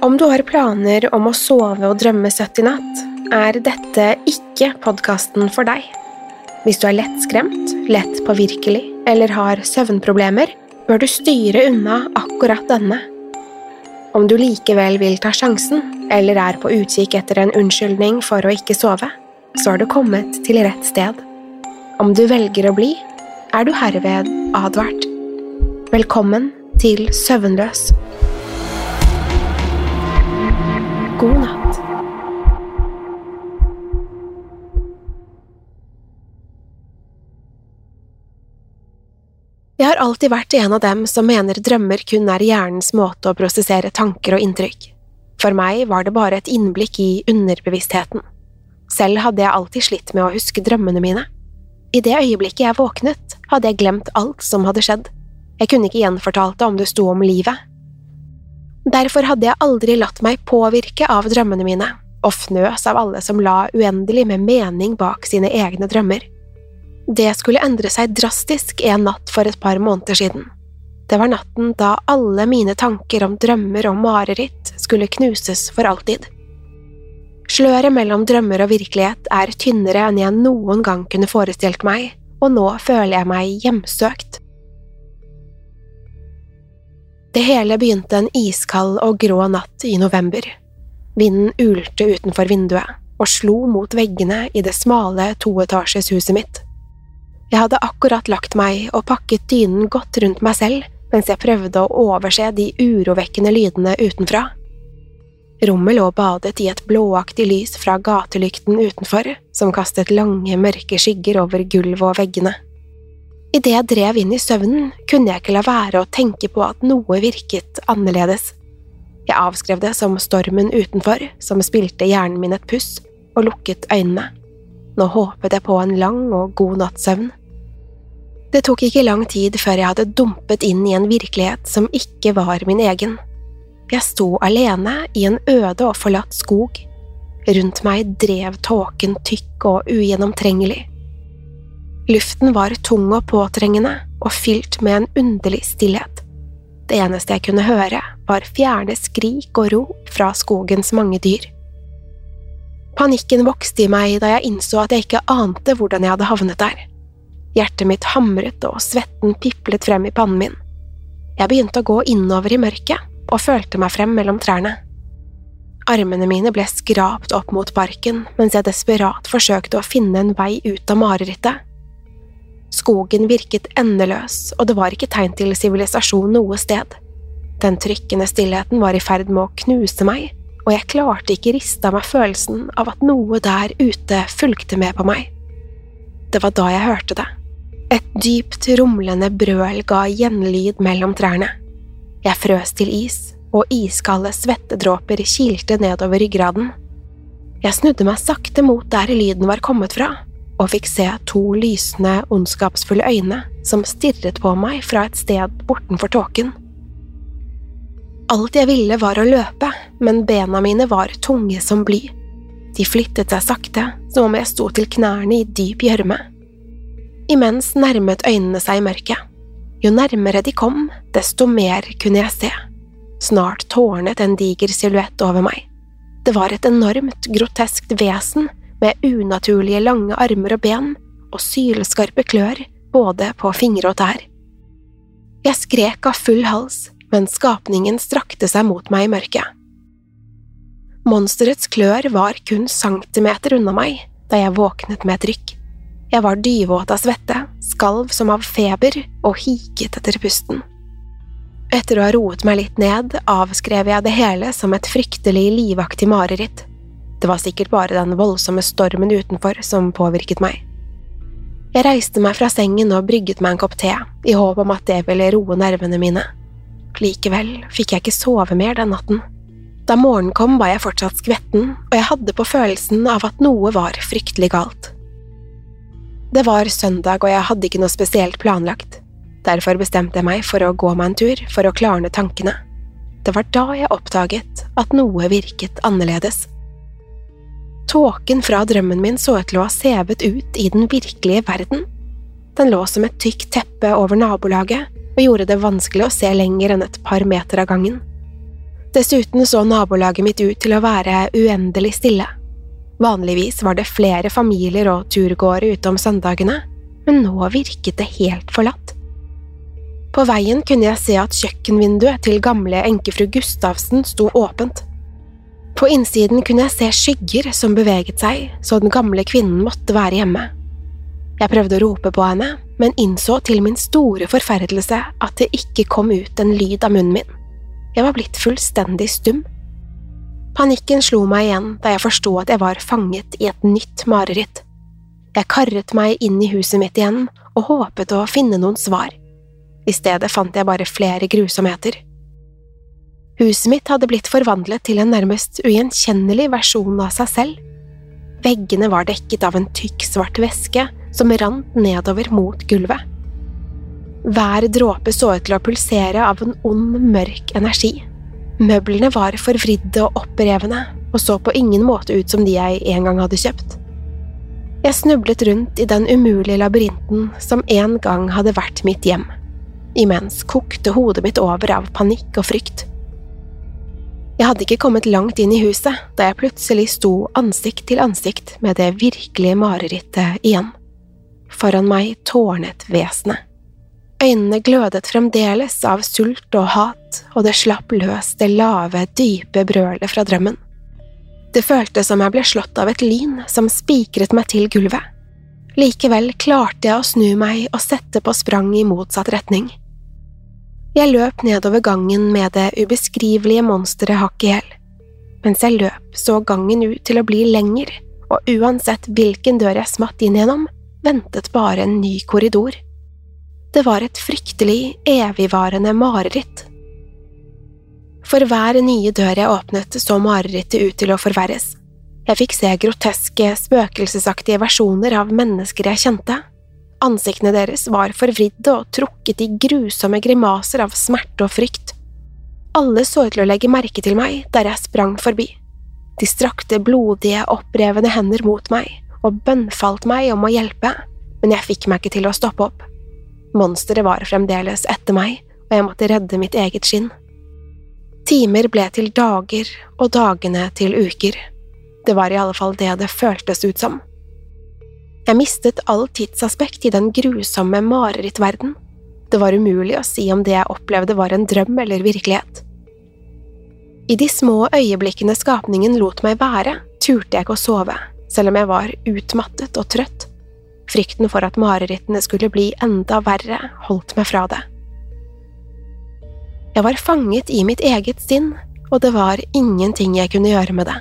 Om du har planer om å sove og drømme søtt I natt, dette ikke podcasten for deg. Hvis du lett skremt, lett påvirkelig eller har søvnproblemer, bør du styre unna akkurat denne. Om du likevel vil ta sjansen, eller på utkikk etter en unnskyldning for å ikke sove, så har du kommet til rett sted. Om du velger å bli, du herved advart. Velkommen til Søvnløs. God natt. Jeg har alltid vært en av dem som mener drømmer kun hjernens måte å prosessere tanker og inntrykk. For meg var det bare et innblikk I underbevisstheten. Selv hadde jeg alltid slitt med å huske drømmene mine. I det øyeblikket jeg våknet, hadde jeg glemt alt som hadde skjedd. Jeg kunne ikke gjenfortalt det om det sto om livet. Derfor hadde jeg aldri latt meg påvirke av drømmene mine, og fnøs av alle som la uendelig med mening bak sine egne drømmer. Det skulle endre seg drastisk en natt for et par måneder siden. Det var natten da alle mine tanker om drømmer og mareritt skulle knuses for alltid. Sløret mellom drømmer og virkelighet tynnere enn jeg noen gang kunne forestilt meg, og nå føler jeg meg hjemsøkt. Det hele begynte en iskald og grå natt I november. Vinden ulte utenfor vinduet, og slo mot veggene I det smale toetasjes huset mitt. Jeg hadde akkurat lagt meg og pakket dynen godt rundt meg selv, mens jeg prøvde å overse de urovekkende lydene utenfra. Rommet lå badet I et blåaktig lys fra gatelykten utenfor, som kastet lange, mørke skygger over gulv og veggene. I det jeg drev inn I søvnen, kunne jeg ikke la være å tenke på at noe virket annerledes. Jeg avskrev det som stormen utenfor, som spilte hjernen min et puss, og lukket øynene. Nå håpet jeg på en lang og god nattsøvn. Det tok ikke lang tid før jeg hadde dumpet inn I en virkelighet som ikke var min egen. Jeg sto alene I en øde og forlatt skog. Rundt meg drev tåken tykk og ugjennomtrengelig. Luften var tung og påtrengende, og fylt med en underlig stillhet. Det eneste jeg kunne høre var fjerne skrik og rop fra skogens mange dyr. Panikken vokste I meg da jeg innså at jeg ikke ante hvordan jeg hadde havnet der. Hjertet mitt hamret og svetten piplet frem I pannen min. Jeg begynte å gå innover I mørket, og følte meg frem mellom trærne. Armene mine ble skrapt opp mot barken, mens jeg desperat forsøkte å finne en vei ut av marerittet. Skogen virket endeløs, og det var ikke tegn til sivilisasjon noe sted. Den trykkende stillheten var I ferd med å knuse meg, og jeg klarte ikke riste av meg følelsen av at noe der ute fulgte med på meg. Det var da jeg hørte det. Et dypt rumlende brøl ga gjenlyd mellom trærne. Jeg frøs til is, og iskalde svettedråper kilte nedover ryggraden. Jeg snudde meg sakte mot der lyden var kommet fra, og fikk se to lysende, ondskapsfulle øyne som stirret på meg fra et sted bortenfor tåken. Alt jeg ville var å løpe, men bena mine var tunge som bly. De flyttet seg sakte, som om jeg sto til knærne I dyp gjørme. Imens nærmet øynene seg I mørket. Jo nærmere de kom, desto mer kunne jeg se. Snart tårnet en diger silhuett over meg. Det var et enormt, groteskt vesen med unaturlige lange armer og ben og sylskarpe klør både på fingre og tær. Jeg skrek av full hals, men skapningen strakte seg mot meg I mørket. Monsterets klør var kun centimeter unna meg da jeg våknet med et rykk. Jeg var dyvåt av svette, skalv som av feber og hiket etter pusten. Etter å ha roet meg litt ned, avskrev jeg det hele som et fryktelig livaktig mareritt. Det var sikkert bare den voldsomme stormen utenfor som påvirket meg. Jeg reiste meg fra sengen og brygget meg en kopp te, I håp om at det ville roe nervene mine. Likevel fikk jeg ikke sove mer den natten. Da morgenen kom var jeg fortsatt skvetten, og jeg hadde på følelsen av at noe var fryktelig galt. Det var søndag, og jeg hadde ikke noe spesielt planlagt. Derfor bestemte jeg meg for å gå meg en tur for å klarne tankene. Det var da jeg oppdaget at noe virket annerledes. Tåken fra drømmen min så ut til å ha sevet ut I den virkelige verden. Den lå som et tykt teppe over nabolaget og gjorde det vanskelig å se lenger enn et par meter av gangen. Dessuten så nabolaget mitt ut til å være uendelig stille. Vanligvis var det flere familier og turgåere ute om søndagene, men nå virket det helt forlatt. På veien kunne jeg se at kjøkkenvinduet til gamle enkefru Gustavsen sto åpent. På innsiden kunne jeg se skygger som beveget seg, så den gamle kvinnen måtte være hjemme. Jeg prøvde å rope på henne, men innså til min store forferdelse at det ikke kom ut en lyd av munnen min. Jeg var blitt fullstendig stum. Panikken slo meg igjen da jeg forstod at jeg var fanget i et nytt mareritt. Jeg karret meg inn i huset mitt igjen og håpet å finne noen svar. I stedet fant jeg bare flere grusomheter. Huset mitt hadde blitt forvandlet til en nærmest ugjenkjennelig versjon av seg selv. Veggene var dekket av en tykk svart væske som rant nedover mot gulvet. Hver dråpe så ut til å pulsere av en ond, mørk energi. Møblene var forvridde og opprevne, og så på ingen måte ut som de jeg en gang hadde kjøpt. Jeg snublet rundt i den umulige labyrinten som en gang hadde vært mitt hjem. Imens kokte hodet mitt over av panikk og frykt. Jeg hadde ikke kommet langt inn i huset da jeg plutselig sto ansikt til ansikt med det virkelige marerittet igjen. Foran meg tårnet vesenet. Øynene glødet fremdeles av sult og hat, og det slapp løs det lave, dype brølet fra drømmen. Det føltes som jeg ble slått av et lyn som spikret meg til gulvet. Likevel klarte jeg å snu meg og sette på sprang i motsatt retning. Jeg løp nedover gangen med det ubeskrivelige monsteret hakk i hæl. Mens jeg løp, så gangen ut til å bli lenger, og uansett hvilken dør jeg smatt inn gjennom, ventet bare en ny korridor. Det var et fryktelig, evigvarende mareritt. For hver nye dør jeg åpnet, så marerittet ut til å forverres. Jeg fikk se groteske, spøkelsesaktige versjoner av mennesker jeg kjente. Ansiktene deres var forvridde og trukket i grusomme grimaser av smerte og frykt. Alle så ut til å legge merke til meg der jeg sprang forbi. De strakte blodige, opprevne hender mot meg og bønnfalt meg om å hjelpe, men jeg fikk meg ikke til å stoppe opp. Monsteret var fremdeles etter meg, og jeg måtte redde mitt eget skinn. Timer ble til dager, og dagene til uker. Det var i alle fall det det føltes ut som. Jeg mistet all tidsaspekt i den grusomme marerittverden. Det var umulig å si om det jeg opplevde var en drøm eller virkelighet. I de små øyeblikkene skapningen lot meg være, turte jeg ikke å sove, selv om jeg var utmattet og trøtt. Frykten for at marerittene skulle bli enda verre holdt meg fra det. Jeg var fanget i mitt eget sinn, og det var ingenting jeg kunne gjøre med det.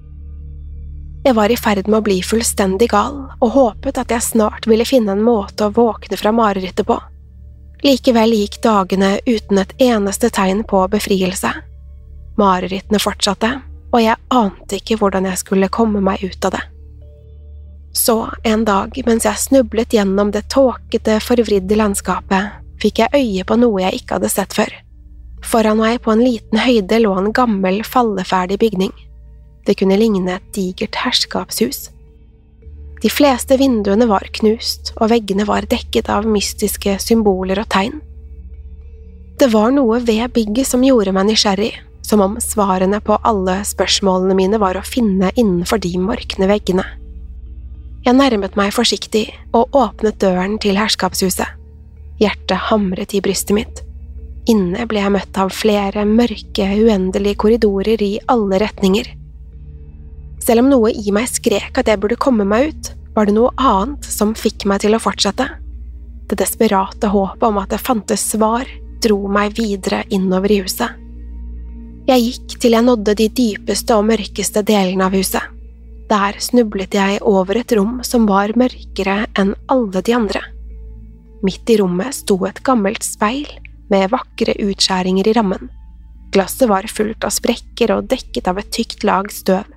Jeg var i ferd med å bli fullstendig gal, og håpet at jeg snart ville finne en måte å våkne fra marerittet på. Likevel gikk dagene uten et eneste tegn på befrielse. Marerittene fortsatte, og jeg ante ikke hvordan jeg skulle komme meg ut av det. Så en dag, mens jeg snublet gjennom det tåkete, forvridde landskapet, fikk jeg øye på noe jeg ikke hadde sett før. Foran meg på en liten høyde lå en gammel, falleferdig bygning. Det kunne ligne et digert herskapshus. De fleste vinduene var knust, og veggene var dekket av mystiske symboler og tegn. Det var noe ved bygget som gjorde meg nysgjerrig, som om svarene på alle spørsmålene mine var å finne innenfor de mørkne veggene. Jeg nærmet meg forsiktig og åpnet døren til herskapshuset. Hjertet hamret i brystet mitt. Inne ble jeg møtt av flere mørke, uendelige korridorer i alle retninger. Selv om noe i meg skrek at jeg burde komme meg ut, var det noe annet som fikk meg til å fortsette. Det desperate håpet om at det fantes svar dro meg videre innover i huset. Jeg gikk til jeg nådde de dypeste og mørkeste delene av huset. Der snublet jeg over et rom som var mørkere enn alle de andre. Midt i rommet sto et gammelt speil med vakre utskjæringer i rammen. Glasset var fullt av sprekker og dekket av et tykt lag støv.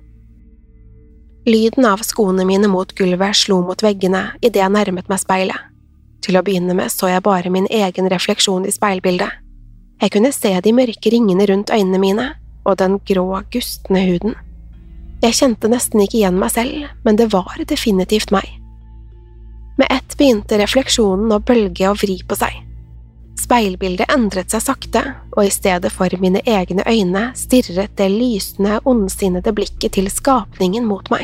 Lyden av skoene mine mot gulvet slo mot veggene i det jeg nærmet meg speilet. Til å begynne med så jeg bare min egen refleksjon i speilbildet. Jeg kunne se de mørke ringene rundt øynene mine og den grå, gustne huden. Jeg kjente nesten ikke igjen meg selv, men det var definitivt meg. Med ett begynte refleksjonen å bølge og vri på seg. Speilbildet endret seg sakte, og i stedet for mine egne øyne stirret det lysende, ondsinnede blikket til skapningen mot meg.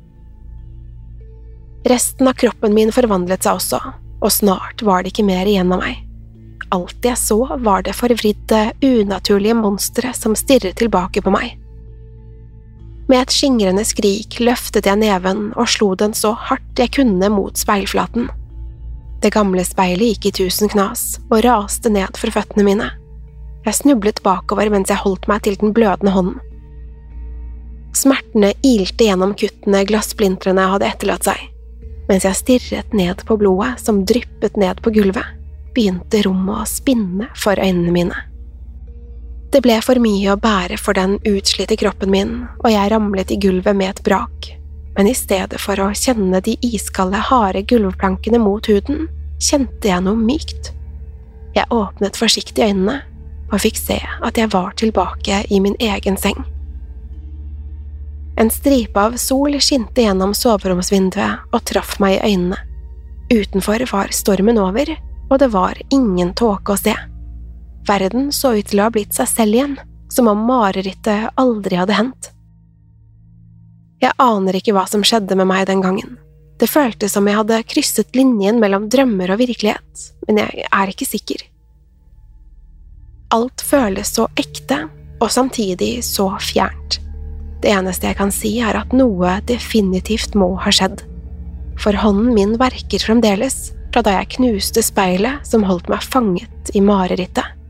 Resten av kroppen min forvandlet seg også, og snart var det ikke mer igjen av meg. Alt jeg så var det forvridde, unaturlige monstre som stirret tilbake på meg. Med et skingrende skrik løftet jeg neven og slo den så hardt jeg kunne mot speilflaten. Det gamle speilet gikk i 1000 knas og raste ned for føttene mine. Jeg snublet bakover mens jeg holdt meg til den blødende hånden. Smertene ilte gjennom kuttene glasssplintrene hadde etterlatt seg. Mens jeg stirret ned på blodet som dryppet ned på gulvet, begynte rommet å spinne for øynene mine. Det ble for mye å bære for den utslitte kroppen min, og jeg ramlet i gulvet med et brak. Men i stedet for å kjenne de iskalde, harde gulvplankene mot huden, kjente jeg noe mykt. Jeg åpnet forsiktig øynene, og fikk se at jeg var tilbake i min egen seng. En stripe av sol skinte gjennom soveromsvinduet og traff meg i øynene. Utenfor var stormen over, og det var ingen tåke å se. Verden så ut til å ha blitt seg selv igjen, som om marerittet aldri hadde hendt. Jeg aner ikke hva som skjedde med meg den gangen. Det føltes som jeg hadde krysset linjen mellom drømmer og virkelighet, men jeg er ikke sikker. Alt føles så ekte, og samtidig så fjernt. Det eneste jeg kan si er at noe definitivt må ha skjedd. For hånden min verker fremdeles, fra da jeg knuste speilet som holdt meg fanget i marerittet.